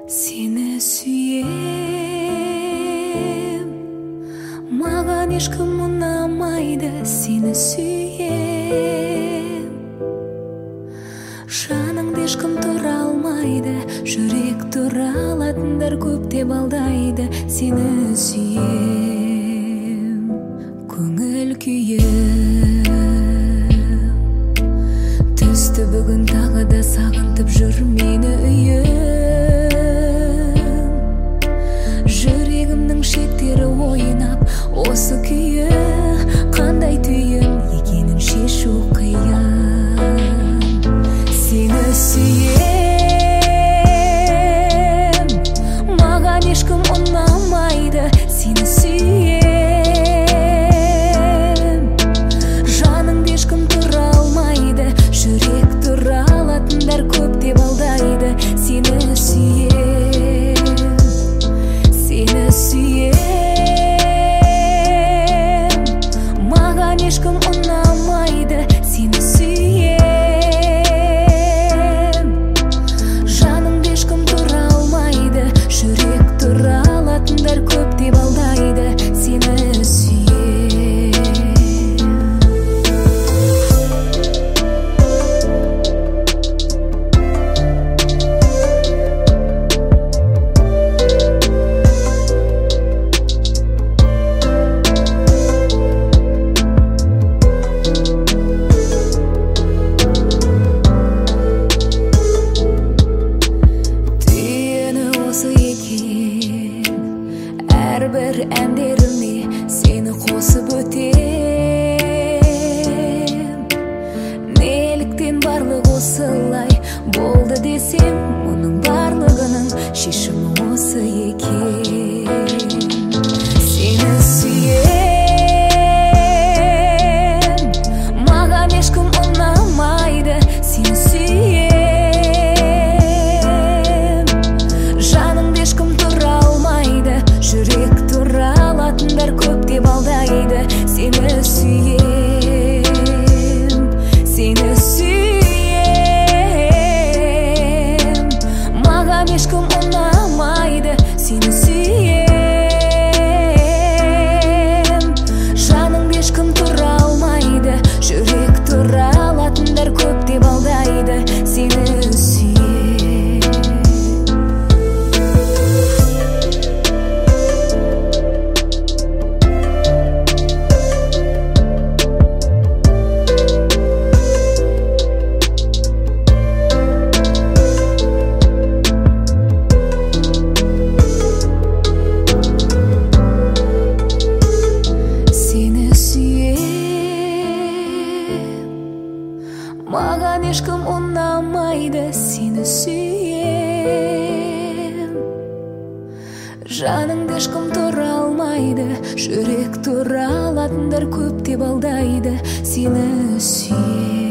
Seni sүйем, маған ешкім ұнамайды, сені сүйем. Жаныңды ешкім тұра алмайды, жүрек тұра алатындар көп деп алдайды. Сені сүйем, көңіл күйім түсті бүгін тағы да сағынтып жүр мені үйім. Жүрегімнің шеттері ойнап, осы күйі қандай түйін екенін шешу қиын. Сені сүйем, маған ешкім ұнамайды, сені сүйем. Жаныңды ешкім тұра алмайды, жүрек тұра алатындар көп деп алдайды. Сені сүйем, сені сүйем, маған ешкім ұнамайды, сені сүйем. Жаныңды ешкім тұра алмайды, жүрек тұра алатындар көп деп алдайды. Сені сүйем. Әрбір әндеріме сені қосып өтем. Неліктен барлық осылай болды десем, мұның барлығының шешімі осы екен. Сені сүйем, маған ешкім ұнамайды, сені сүйем. Жаныңды ешкім тұра алмайды, жүрек тұра алатындар көп деп алдайды. Сені сүйем, сені сүйем, маған ешкім ұнамайды, сені сүйем. Жаныңды ешкім тұра алмайды, жүрек тұра алатындар көп деп алдайды. Сені сүйем. Маған ешкім ұнамайды, сені сүйем. Жаныңды ешкім тұра алмайды, жүрек тұра алатындар көп деп алдайды. Сені сүйем.